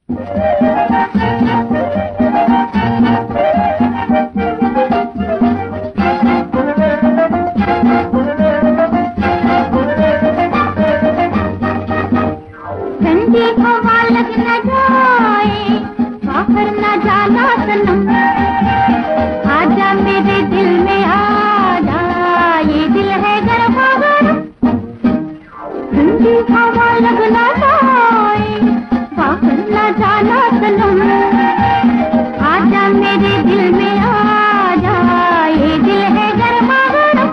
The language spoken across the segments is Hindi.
ठंडी हवा लग न जाए, बाहर न जाना सनम, आजा मेरे दिल में आजा, ये दिल है गरमा गरम। ठंडी हवा लग न जाए, बाहर न जाना सनम, आजा मेरे दिल में आजा, ये दिल है गरमा गरम।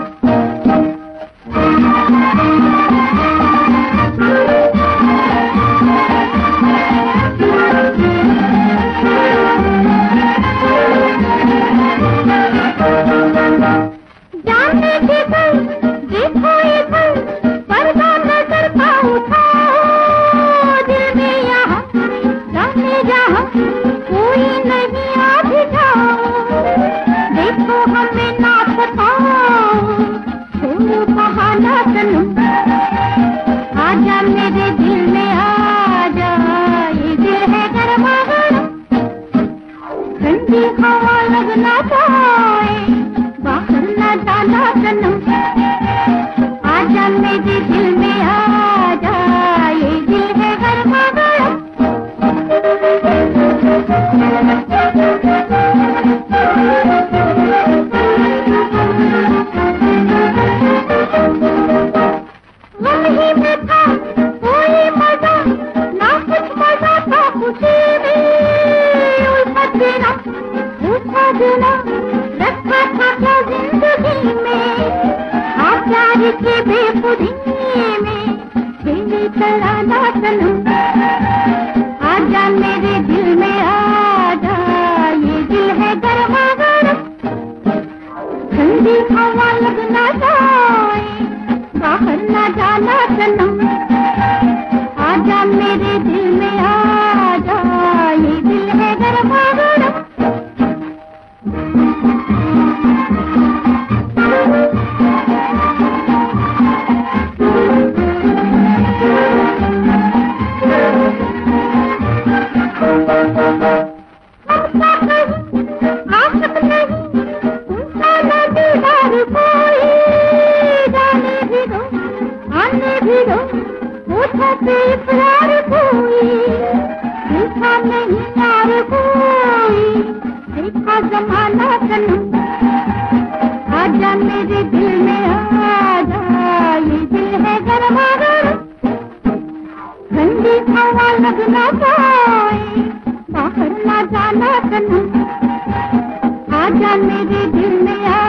जानने के कल देखो ये कल, पर्दा नजर का उठाओ, दिल में यहाँ जाने जहाँ कोई नहीं आ भी जाओ, देखो हमें ना बताओ, छोड़ो बहाना सनम, आजा मेरे दिल में आजा, ये दिल है गरमा गरम। ठंडी हवा लग न जाए, बाहर न जाना सनम, आजा मेरे दिल में आजा, ये दिल है गरमा गरम। गम ही में था कोई मजा, ना कुछ मजा था खुशी में, उल्फत देना झूठा देना, रखा था क्या जिंदगी में, आप प्यार के बेखुदी में तेरी तराना सनम, आजा मेरे दिल में आजा, ये दिल है गरमा गरम। ठंडी हवा लग न जाए, बाहर न जाना सनम, आजा मेरे दिल में आजा, ये दिल है गरमा गरम। आशिक नहीं उनका न दीदार कोई, जाने भी दो आने भी दो, पूछो पे इकरार कोई, देखा नहीं यार कोई, देखा जमाना सनम, आजा मेरे दिल में आजा, ये दिल है गरमा गरम। ठंडी हवा लग न जाए, बाहर न जाना सनम, आजा मेरे दिल में